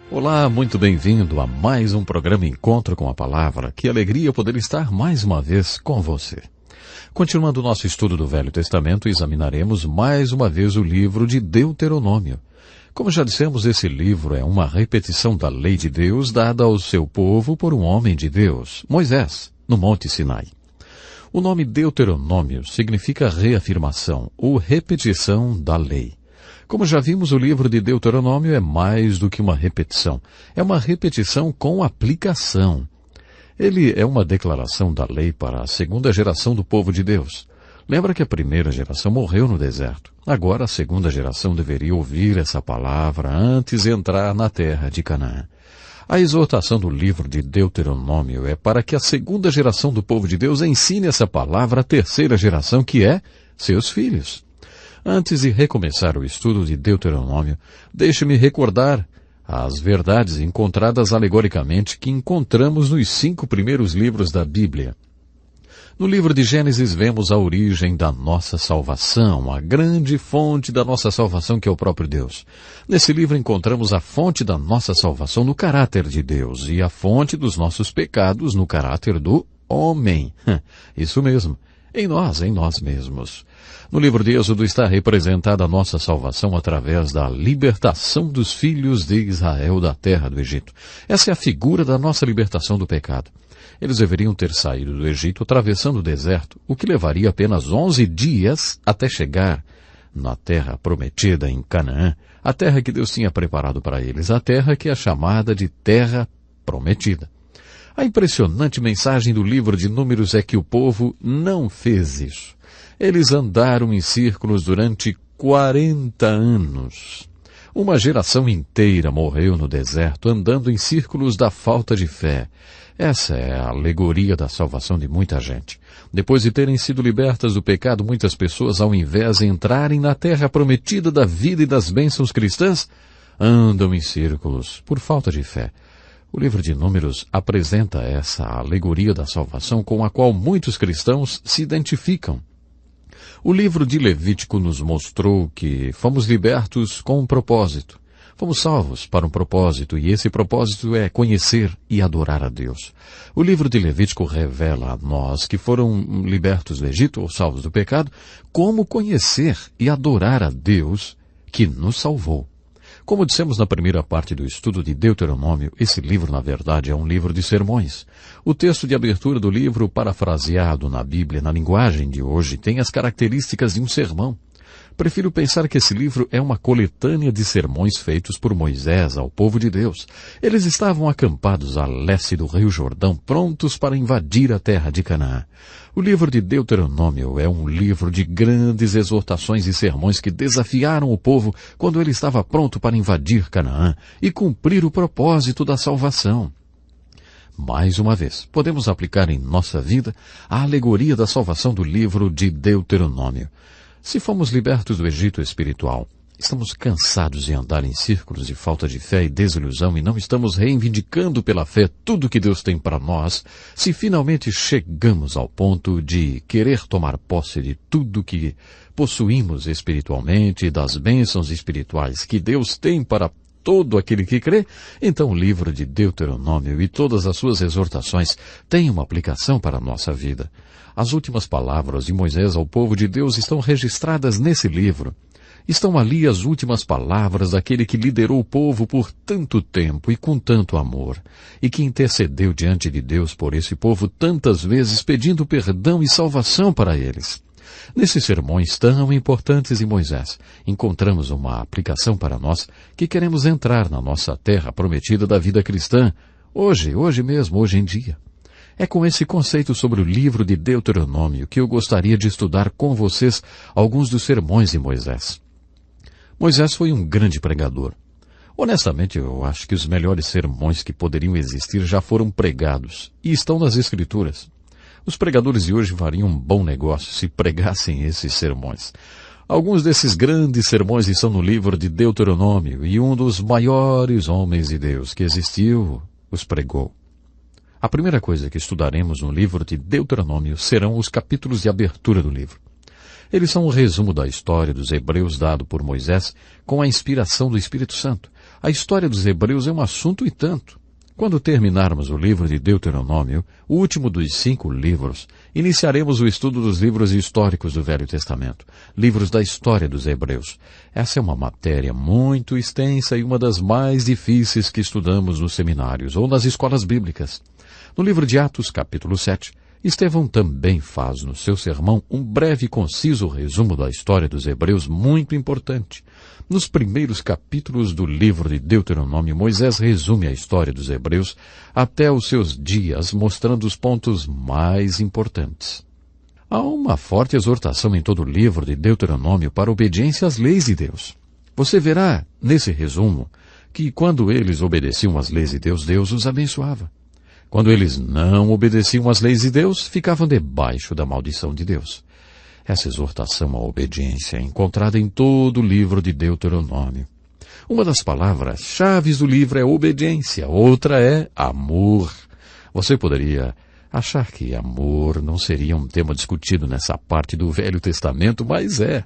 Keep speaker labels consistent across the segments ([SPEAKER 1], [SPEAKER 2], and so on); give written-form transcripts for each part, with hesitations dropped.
[SPEAKER 1] Olá, muito bem-vindo a mais um programa Encontro com a Palavra. Que alegria poder estar mais uma vez com você. Continuando o nosso estudo do Velho Testamento, examinaremos mais uma vez o livro de Deuteronômio. Como já dissemos, esse livro é uma repetição da lei de Deus dada ao seu povo por um homem de Deus, Moisés, no Monte Sinai. O nome Deuteronômio significa reafirmação ou repetição da lei. Como já vimos, o livro de Deuteronômio é mais do que uma repetição. É uma repetição com aplicação. Ele é uma declaração da lei para a segunda geração do povo de Deus. Lembra que a primeira geração morreu no deserto. Agora a segunda geração deveria ouvir essa palavra antes de entrar na terra de Canaã. A exortação do livro de Deuteronômio é para que a segunda geração do povo de Deus ensine essa palavra à terceira geração, que é seus filhos. Antes de recomeçar o estudo de Deuteronômio, deixe-me recordar as verdades encontradas alegoricamente que encontramos nos 5 primeiros livros da Bíblia. No livro de Gênesis vemos a origem da nossa salvação, a grande fonte da nossa salvação que é o próprio Deus. Nesse livro encontramos a fonte da nossa salvação no caráter de Deus e a fonte dos nossos pecados no caráter do homem. Isso mesmo, em nós mesmos. No livro de Êxodo está representada a nossa salvação através da libertação dos filhos de Israel da terra do Egito. Essa é a figura da nossa libertação do pecado. Eles deveriam ter saído do Egito atravessando o deserto, o que levaria apenas 11 dias até chegar na terra prometida em Canaã, a terra que Deus tinha preparado para eles, a terra que é chamada de terra prometida. A impressionante mensagem do livro de Números é que o povo não fez isso. Eles andaram em círculos durante 40 anos. Uma geração inteira morreu no deserto, andando em círculos da falta de fé. Essa é a alegoria da salvação de muita gente. Depois de terem sido libertas do pecado, muitas pessoas, ao invés de entrarem na terra prometida da vida e das bênçãos cristãs, andam em círculos por falta de fé. O livro de Números apresenta essa alegoria da salvação com a qual muitos cristãos se identificam. O livro de Levítico nos mostrou que fomos libertos com um propósito. Fomos salvos para um propósito, e esse propósito é conhecer e adorar a Deus. O livro de Levítico revela a nós que foram libertos do Egito, ou salvos do pecado, como conhecer e adorar a Deus que nos salvou. Como dissemos na primeira parte do estudo de Deuteronômio, esse livro, na verdade, é um livro de sermões. O texto de abertura do livro, parafraseado na Bíblia, na linguagem de hoje, tem as características de um sermão. Prefiro pensar que esse livro é uma coletânea de sermões feitos por Moisés ao povo de Deus. Eles estavam acampados a leste do Rio Jordão, prontos para invadir a terra de Canaã. O livro de Deuteronômio é um livro de grandes exortações e sermões que desafiaram o povo quando ele estava pronto para invadir Canaã e cumprir o propósito da salvação. Mais uma vez, podemos aplicar em nossa vida a alegoria da salvação do livro de Deuteronômio. Se fomos libertos do Egito espiritual, estamos cansados de andar em círculos de falta de fé e desilusão e não estamos reivindicando pela fé tudo que Deus tem para nós, se finalmente chegamos ao ponto de querer tomar posse de tudo que possuímos espiritualmente e das bênçãos espirituais que Deus tem para todo aquele que crê, então o livro de Deuteronômio e todas as suas exortações têm uma aplicação para a nossa vida. As últimas palavras de Moisés ao povo de Deus estão registradas nesse livro. Estão ali as últimas palavras daquele que liderou o povo por tanto tempo e com tanto amor, e que intercedeu diante de Deus por esse povo tantas vezes pedindo perdão e salvação para eles. Nesses sermões tão importantes de Moisés, encontramos uma aplicação para nós que queremos entrar na nossa terra prometida da vida cristã, hoje mesmo, hoje em dia. É com esse conceito sobre o livro de Deuteronômio que eu gostaria de estudar com vocês alguns dos sermões de Moisés. Moisés foi um grande pregador. Honestamente, eu acho que os melhores sermões que poderiam existir já foram pregados e estão nas Escrituras. Os pregadores de hoje fariam um bom negócio se pregassem esses sermões. Alguns desses grandes sermões estão no livro de Deuteronômio e um dos maiores homens de Deus que existiu os pregou. A primeira coisa que estudaremos no livro de Deuteronômio serão os capítulos de abertura do livro. Eles são um resumo da história dos hebreus dado por Moisés com a inspiração do Espírito Santo. A história dos Hebreus é um assunto e tanto. Quando terminarmos o livro de Deuteronômio, o último dos 5 livros, iniciaremos o estudo dos livros históricos do Velho Testamento, livros da história dos Hebreus. Essa é uma matéria muito extensa e uma das mais difíceis que estudamos nos seminários ou nas escolas bíblicas. No livro de Atos, capítulo 7, Estevão também faz no seu sermão um breve e conciso resumo da história dos Hebreus muito importante. Nos primeiros capítulos do livro de Deuteronômio, Moisés resume a história dos Hebreus até os seus dias, mostrando os pontos mais importantes. Há uma forte exortação em todo o livro de Deuteronômio para a obediência às leis de Deus. Você verá, nesse resumo, que quando eles obedeciam às leis de Deus, Deus os abençoava. Quando eles não obedeciam às leis de Deus, ficavam debaixo da maldição de Deus. Essa exortação à obediência é encontrada em todo o livro de Deuteronômio. Uma das palavras-chave do livro é obediência, outra é amor. Você poderia achar que amor não seria um tema discutido nessa parte do Velho Testamento, mas é.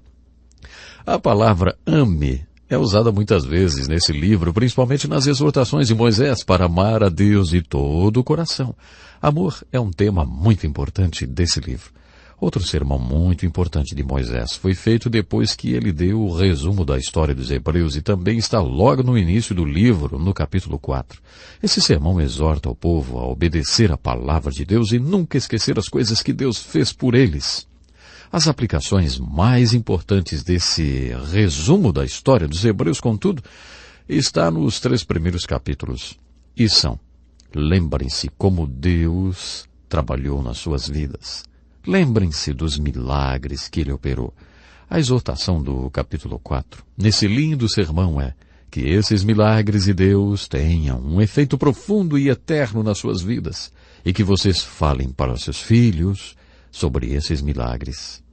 [SPEAKER 1] A palavra ame é usada muitas vezes nesse livro, principalmente nas exortações de Moisés para amar a Deus de todo o coração. Amor é um tema muito importante desse livro. Outro sermão muito importante de Moisés foi feito depois que ele deu o resumo da história dos Hebreus e também está logo no início do livro, no capítulo 4. Esse sermão exorta o povo a obedecer a palavra de Deus e nunca esquecer as coisas que Deus fez por eles. As aplicações mais importantes desse resumo da história dos Hebreus, contudo, está nos 3 primeiros capítulos. E são: lembrem-se como Deus trabalhou nas suas vidas. Lembrem-se dos milagres que ele operou. A exortação do capítulo 4, nesse lindo sermão, é que esses milagres de Deus tenham um efeito profundo e eterno nas suas vidas e que vocês falem para seus filhos sobre esses milagres.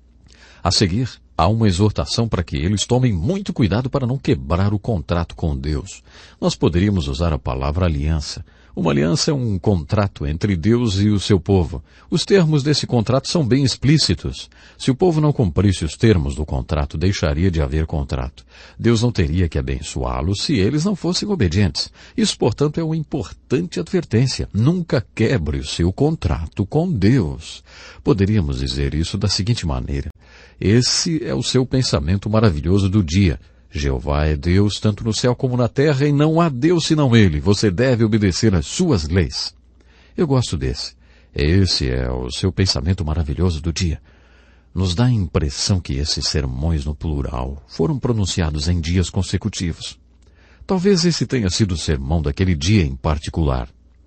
[SPEAKER 1] A seguir, há uma exortação para que eles tomem muito cuidado para não quebrar o contrato com Deus. Nós poderíamos usar a palavra aliança. Uma aliança é um contrato entre Deus e o seu povo. Os termos desse contrato são bem explícitos. Se o povo não cumprisse os termos do contrato, deixaria de haver contrato. Deus não teria que abençoá-los se eles não fossem obedientes. Isso, portanto, é uma importante advertência. Nunca quebre o seu contrato com Deus. Poderíamos dizer isso da seguinte maneira: esse é o seu pensamento maravilhoso do dia. Jeová é Deus tanto no céu como na terra, e não há Deus senão Ele. Você deve obedecer às suas leis. Eu gosto desse. Esse é o seu pensamento maravilhoso do dia. Nos dá a impressão que esses sermões no plural foram pronunciados em dias consecutivos. Talvez esse tenha sido o sermão daquele dia em particular.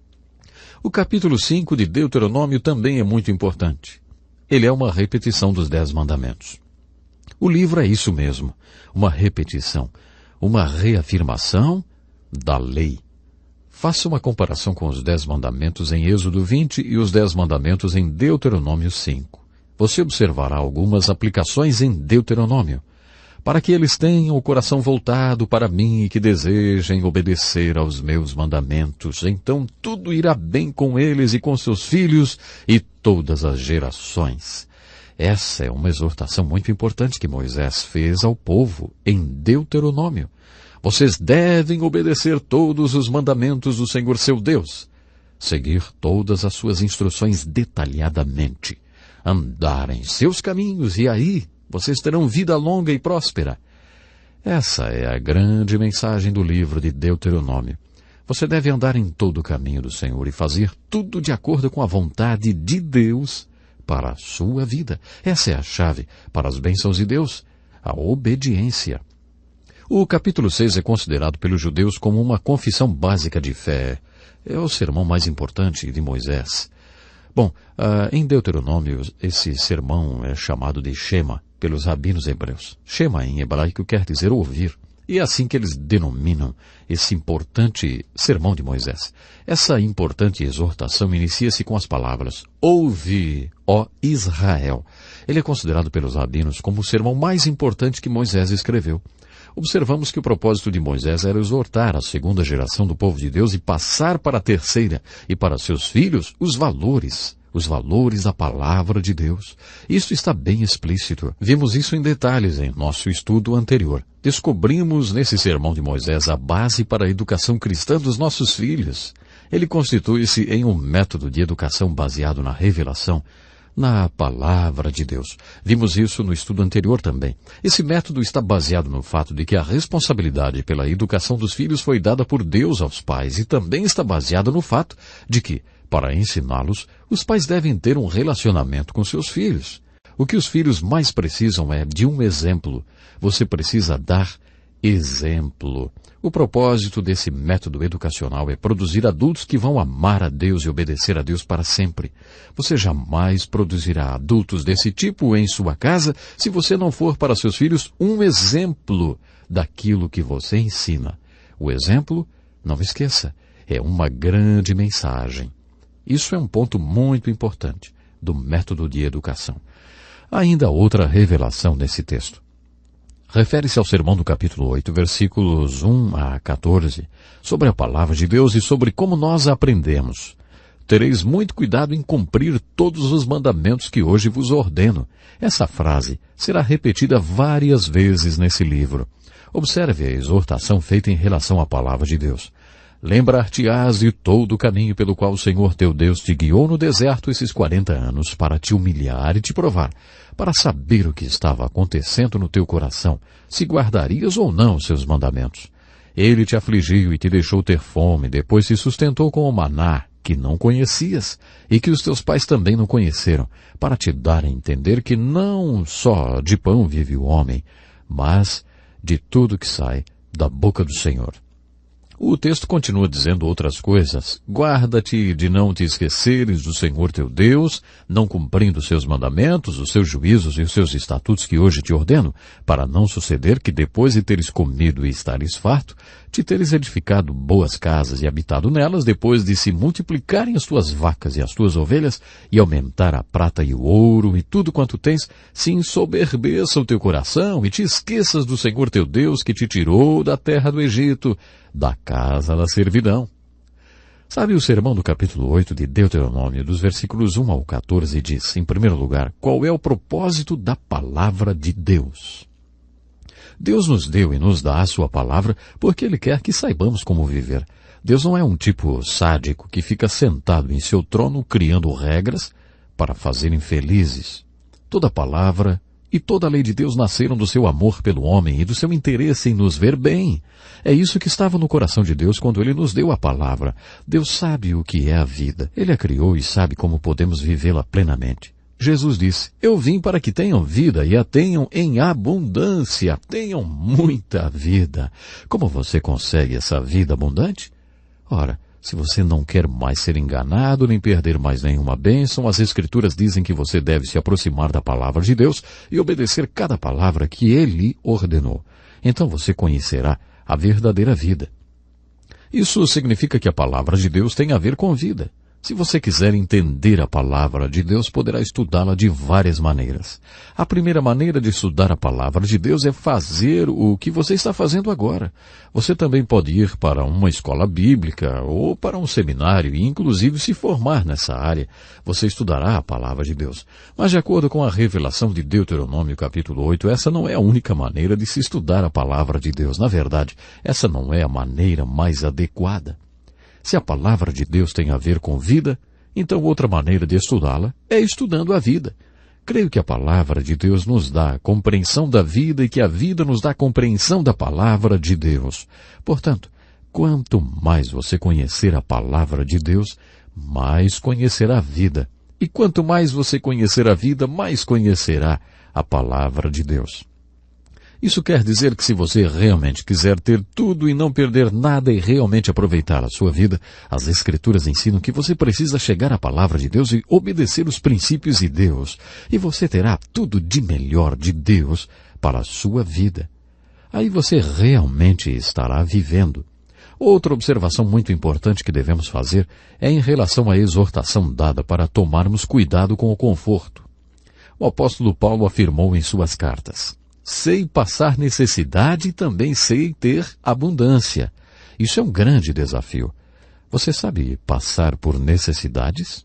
[SPEAKER 1] O capítulo 5 de Deuteronômio também é muito importante. Ele é uma repetição dos 10 mandamentos. O livro é isso mesmo, uma repetição, uma reafirmação da lei. Faça uma comparação com os 10 mandamentos em Êxodo 20 e os 10 mandamentos em Deuteronômio 5. Você observará algumas aplicações em Deuteronômio, para que eles tenham o coração voltado para mim e que desejem obedecer aos meus mandamentos. Então tudo irá bem com eles e com seus filhos e todas as gerações. Essa é uma exortação muito importante que Moisés fez ao povo em Deuteronômio. Vocês devem obedecer todos os mandamentos do Senhor seu Deus, seguir todas as suas instruções detalhadamente, andar em seus caminhos e aí vocês terão vida longa e próspera. Essa é a grande mensagem do livro de Deuteronômio. Você deve andar em todo o caminho do Senhor e fazer tudo de acordo com a vontade de Deus para a sua vida. Essa é a chave para as bênçãos de Deus, a obediência. O capítulo 6 é considerado pelos judeus como uma confissão básica de fé. É o sermão mais importante de Moisés. Bom, em Deuteronômio, esse sermão é chamado de Shema pelos rabinos hebreus. Shema em hebraico quer dizer ouvir. E é assim que eles denominam esse importante sermão de Moisés. Essa importante exortação inicia-se com as palavras: ouve, ó Israel. Ele é considerado pelos rabinos como o sermão mais importante que Moisés escreveu. Observamos que o propósito de Moisés era exortar a segunda geração do povo de Deus e passar para a terceira e para seus filhos os valores, os valores da palavra de Deus. Isso está bem explícito. Vimos isso em detalhes em nosso estudo anterior. Descobrimos nesse sermão de Moisés a base para a educação cristã dos nossos filhos. Ele constitui-se em um método de educação baseado na revelação, na palavra de Deus. Vimos isso no estudo anterior também. Esse método está baseado no fato de que a responsabilidade pela educação dos filhos foi dada por Deus aos pais e também está baseado no fato de que, para ensiná-los, os pais devem ter um relacionamento com seus filhos. O que os filhos mais precisam é de um exemplo. Você precisa dar exemplo. O propósito desse método educacional é produzir adultos que vão amar a Deus e obedecer a Deus para sempre. Você jamais produzirá adultos desse tipo em sua casa se você não for para seus filhos um exemplo daquilo que você ensina. O exemplo, não esqueça, é uma grande mensagem. Isso é um ponto muito importante do método de educação. Há ainda outra revelação nesse texto. Refere-se ao sermão do capítulo 8, versículos 1 a 14, sobre a palavra de Deus e sobre como nós a aprendemos. Tereis muito cuidado em cumprir todos os mandamentos que hoje vos ordeno. Essa frase será repetida várias vezes nesse livro. Observe a exortação feita em relação à palavra de Deus. Lembrar-te-ás de todo o caminho pelo qual o Senhor teu Deus te guiou no deserto esses 40 anos para te humilhar e te provar, para saber o que estava acontecendo no teu coração, se guardarias ou não os seus mandamentos. Ele te afligiu e te deixou ter fome, depois te sustentou com o maná, que não conhecias, e que os teus pais também não conheceram, para te dar a entender que não só de pão vive o homem, mas de tudo que sai da boca do Senhor. O texto continua dizendo outras coisas. Guarda-te de não te esqueceres do Senhor teu Deus, não cumprindo os seus mandamentos, os seus juízos e os seus estatutos que hoje te ordeno, para não suceder que depois de teres comido e estares farto, te teres edificado boas casas e habitado nelas, depois de se multiplicarem as tuas vacas e as tuas ovelhas, e aumentar a prata e o ouro e tudo quanto tens, se ensoberbeça o teu coração e te esqueças do Senhor teu Deus que te tirou da terra do Egito, da casa da servidão. Sabe, o sermão do capítulo 8 de Deuteronômio, dos versículos 1 ao 14, diz, em primeiro lugar, qual é o propósito da palavra de Deus? Deus nos deu e nos dá a sua palavra porque Ele quer que saibamos como viver. Deus não é um tipo sádico que fica sentado em seu trono criando regras para fazerem felizes. Toda palavra e toda a lei de Deus nasceram do seu amor pelo homem e do seu interesse em nos ver bem. É isso que estava no coração de Deus quando Ele nos deu a palavra. Deus sabe o que é a vida. Ele a criou e sabe como podemos vivê-la plenamente. Jesus disse, eu vim para que tenham vida e a tenham em abundância. Tenham muita vida. Como você consegue essa vida abundante? Ora, se você não quer mais ser enganado nem perder mais nenhuma bênção, as Escrituras dizem que você deve se aproximar da palavra de Deus e obedecer cada palavra que Ele ordenou. Então você conhecerá a verdadeira vida. Isso significa que a palavra de Deus tem a ver com vida. Se você quiser entender a palavra de Deus, poderá estudá-la de várias maneiras. A primeira maneira de estudar a palavra de Deus é fazer o que você está fazendo agora. Você também pode ir para uma escola bíblica ou para um seminário e, inclusive, se formar nessa área. Você estudará a palavra de Deus. Mas, de acordo com a revelação de Deuteronômio, capítulo 8, essa não é a única maneira de se estudar a palavra de Deus. Na verdade, essa não é a maneira mais adequada. Se a palavra de Deus tem a ver com vida, então outra maneira de estudá-la é estudando a vida. Creio que a palavra de Deus nos dá a compreensão da vida e que a vida nos dá a compreensão da palavra de Deus. Portanto, quanto mais você conhecer a palavra de Deus, mais conhecerá a vida. E quanto mais você conhecer a vida, mais conhecerá a palavra de Deus. Isso quer dizer que se você realmente quiser ter tudo e não perder nada e realmente aproveitar a sua vida, as Escrituras ensinam que você precisa chegar à palavra de Deus e obedecer os princípios de Deus. E você terá tudo de melhor de Deus para a sua vida. Aí você realmente estará vivendo. Outra observação muito importante que devemos fazer é em relação à exortação dada para tomarmos cuidado com o conforto. O apóstolo Paulo afirmou em suas cartas, sei passar necessidade e também sei ter abundância. Isso é um grande desafio. Você sabe passar por necessidades?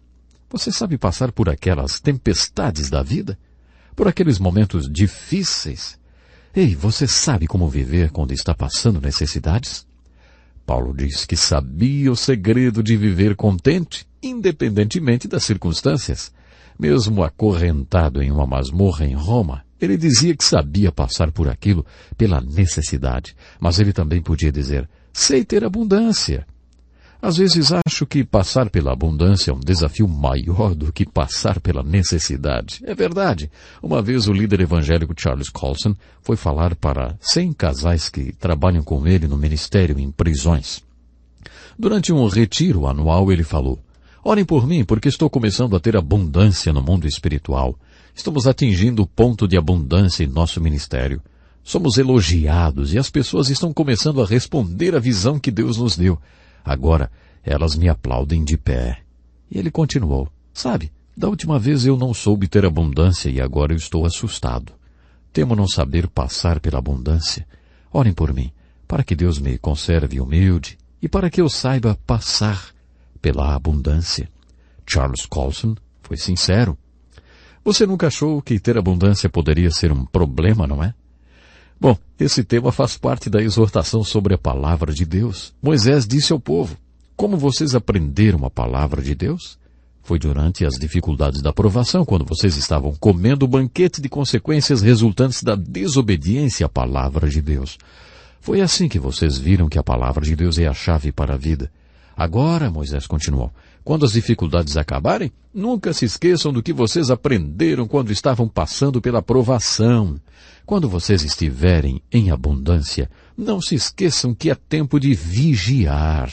[SPEAKER 1] Você sabe passar por aquelas tempestades da vida? Por aqueles momentos difíceis? Ei, você sabe como viver quando está passando necessidades? Paulo diz que sabia o segredo de viver contente, independentemente das circunstâncias. Mesmo acorrentado em uma masmorra em Roma, ele dizia que sabia passar por aquilo pela necessidade, mas ele também podia dizer, sei ter abundância. Às vezes acho que passar pela abundância é um desafio maior do que passar pela necessidade. É verdade. Uma vez o líder evangélico Charles Colson foi falar para 100 casais que trabalham com ele no ministério em prisões. Durante um retiro anual ele falou, orem por mim porque estou começando a ter abundância no mundo espiritual. Estamos atingindo o ponto de abundância em nosso ministério. Somos elogiados e as pessoas estão começando a responder à visão que Deus nos deu. Agora, elas me aplaudem de pé. E ele continuou, sabe, da última vez eu não soube ter abundância e agora eu estou assustado. Temo não saber passar pela abundância. Orem por mim, para que Deus me conserve humilde e para que eu saiba passar pela abundância. Charles Colson foi sincero. Você nunca achou que ter abundância poderia ser um problema, não é? Bom, esse tema faz parte da exortação sobre a palavra de Deus. Moisés disse ao povo, como vocês aprenderam a palavra de Deus? Foi durante as dificuldades da provação, quando vocês estavam comendo o banquete de consequências resultantes da desobediência à palavra de Deus. Foi assim que vocês viram que a palavra de Deus é a chave para a vida. Agora, Moisés continuou, quando as dificuldades acabarem, nunca se esqueçam do que vocês aprenderam quando estavam passando pela provação. Quando vocês estiverem em abundância, não se esqueçam que é tempo de vigiar.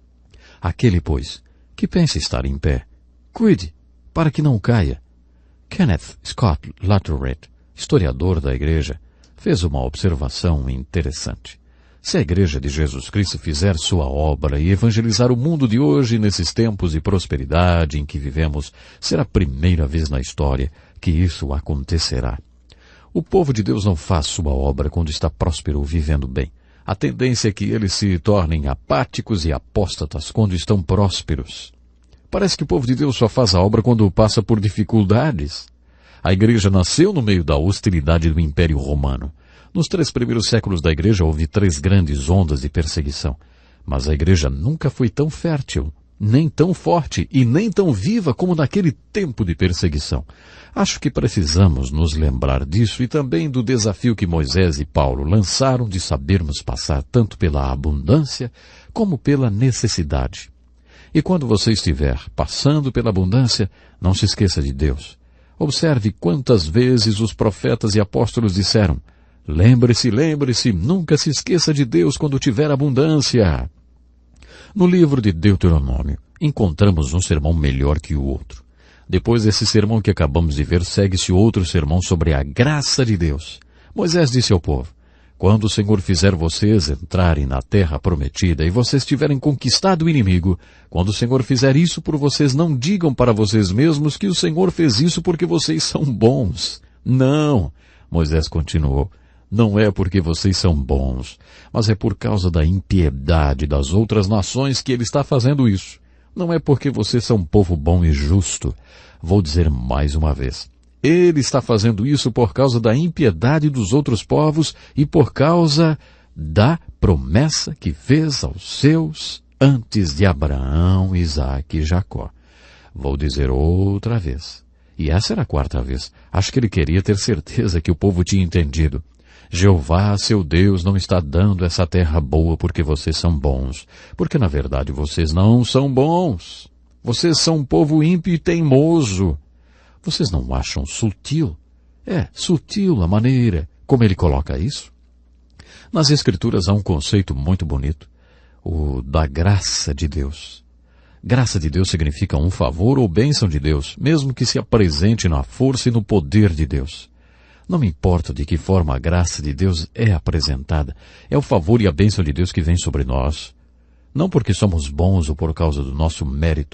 [SPEAKER 1] Aquele, pois, que pensa estar em pé, cuide, para que não caia. Kenneth Scott Latourette, historiador da igreja, fez uma observação interessante. Se a Igreja de Jesus Cristo fizer sua obra e evangelizar o mundo de hoje nesses tempos de prosperidade em que vivemos, será a primeira vez na história que isso acontecerá. O povo de Deus não faz sua obra quando está próspero ou vivendo bem. A tendência é que eles se tornem apáticos e apóstatas quando estão prósperos. Parece que o povo de Deus só faz a obra quando passa por dificuldades. A igreja nasceu no meio da hostilidade do Império Romano. Nos 3 primeiros séculos da igreja houve 3 grandes ondas de perseguição. Mas a igreja nunca foi tão fértil, nem tão forte e nem tão viva como naquele tempo de perseguição. Acho que precisamos nos lembrar disso e também do desafio que Moisés e Paulo lançaram de sabermos passar tanto pela abundância como pela necessidade. E quando você estiver passando pela abundância, não se esqueça de Deus. Observe quantas vezes os profetas e apóstolos disseram, lembre-se, lembre-se, nunca se esqueça de Deus quando tiver abundância. No livro de Deuteronômio, encontramos um sermão melhor que o outro. Depois desse sermão que acabamos de ver, segue-se outro sermão sobre a graça de Deus. Moisés disse ao povo, quando o Senhor fizer vocês entrarem na terra prometida e vocês tiverem conquistado o inimigo, quando o Senhor fizer isso por vocês, não digam para vocês mesmos que o Senhor fez isso porque vocês são bons. Não, Moisés continuou. Não é porque vocês são bons, mas é por causa da impiedade das outras nações que ele está fazendo isso. Não é porque vocês são um povo bom e justo. Vou dizer mais uma vez. Ele está fazendo isso por causa da impiedade dos outros povos e por causa da promessa que fez aos seus antes de Abraão, Isaque e Jacó. Vou dizer outra vez. E essa era a 4ª vez. Acho que ele queria ter certeza que o povo tinha entendido. Jeová, seu Deus, não está dando essa terra boa porque vocês são bons, porque na verdade vocês não são bons. Vocês são um povo ímpio e teimoso. Vocês não acham sutil? É, sutil a maneira como ele coloca isso. Nas Escrituras há um conceito muito bonito, o da graça de Deus. Graça de Deus significa um favor ou bênção de Deus, mesmo que se apresente na força e no poder de Deus. Não me importa de que forma a graça de Deus é apresentada. É o favor e a bênção de Deus que vem sobre nós. Não porque somos bons ou por causa do nosso mérito.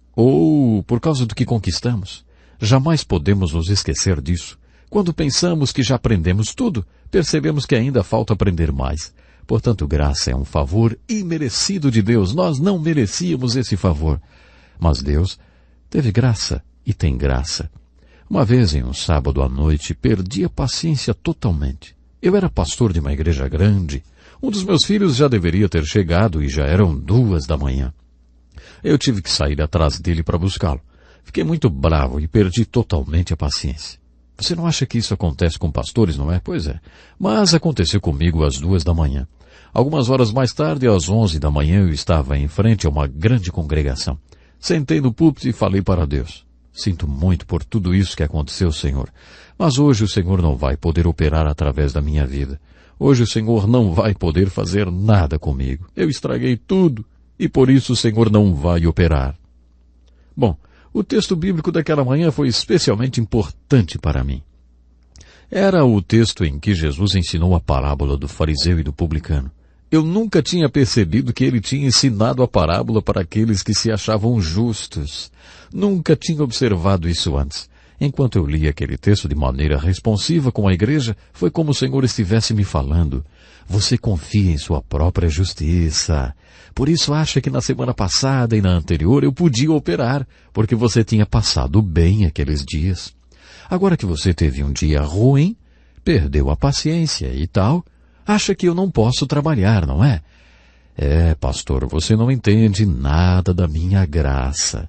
[SPEAKER 1] Ou por causa do que conquistamos. Jamais podemos nos esquecer disso. Quando pensamos que já aprendemos tudo, percebemos que ainda falta aprender mais. Portanto, graça é um favor imerecido de Deus. Nós não merecíamos esse favor. Mas Deus Teve graça e tem graça. Uma vez, em um sábado à noite, perdi a paciência totalmente. Eu era pastor de uma igreja grande. Um dos meus filhos já deveria ter chegado e já eram 2 da manhã. Eu tive que sair atrás dele para buscá-lo. Fiquei muito bravo e perdi totalmente a paciência. Você não acha que isso acontece com pastores, não é? Pois é. Mas aconteceu comigo às 2 da manhã. Algumas horas mais tarde, às 11 da manhã, eu estava em frente a uma grande congregação. Sentei no púlpito e falei para Deus. Sinto muito por tudo isso que aconteceu, Senhor. Mas hoje o Senhor não vai poder operar através da minha vida. Hoje o Senhor não vai poder fazer nada comigo. Eu estraguei tudo e por isso o Senhor não vai operar. Bom, o texto bíblico daquela manhã foi especialmente importante para mim. Era o texto em que Jesus ensinou a parábola do fariseu e do publicano. Eu nunca tinha percebido que ele tinha ensinado a parábola para aqueles que se achavam justos. Nunca tinha observado isso antes. Enquanto eu lia aquele texto de maneira responsiva com a igreja, foi como o Senhor estivesse me falando. Você confia em sua própria justiça. Por isso acha que na semana passada e na anterior eu podia operar, porque você tinha passado bem aqueles dias. Agora que você teve um dia ruim, perdeu a paciência e tal, acha que eu não posso trabalhar, não é? É, pastor, você não entende nada da minha graça.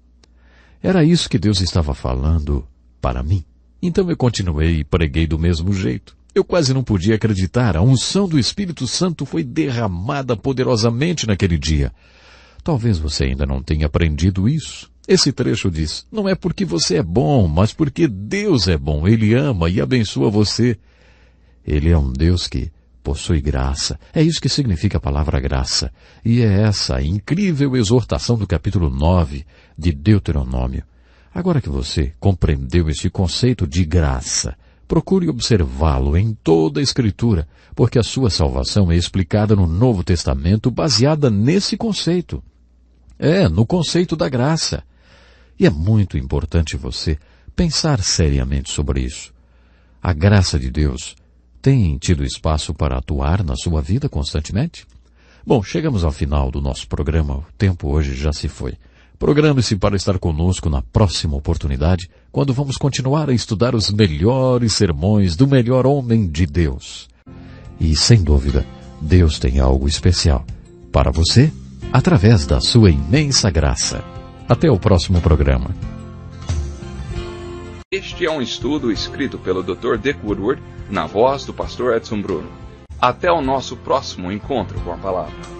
[SPEAKER 1] Era isso que Deus estava falando para mim. Então eu continuei e preguei do mesmo jeito. Eu quase não podia acreditar. A unção do Espírito Santo foi derramada poderosamente naquele dia. Talvez você ainda não tenha aprendido isso. Esse trecho diz, não é porque você é bom, mas porque Deus é bom. Ele ama e abençoa você. Ele é um Deus que possui graça. É isso que significa a palavra graça. E é essa a incrível exortação do capítulo 9 de Deuteronômio. Agora que você compreendeu este conceito de graça, procure observá-lo em toda a Escritura, porque a sua salvação é explicada no Novo Testamento baseada nesse conceito. No conceito da graça. E é muito importante você pensar seriamente sobre isso. A graça de Deus tem tido espaço para atuar na sua vida constantemente? Bom, chegamos ao final do nosso programa. O tempo hoje já se foi. Programe-se para estar conosco na próxima oportunidade, quando vamos continuar a estudar os melhores sermões do melhor homem de Deus. E, sem dúvida, Deus tem algo especial para você, através da sua imensa graça. Até o próximo programa.
[SPEAKER 2] Este é um estudo escrito pelo Dr. Dick Woodward, na voz do pastor Edson Bruno. Até o nosso próximo encontro com a palavra.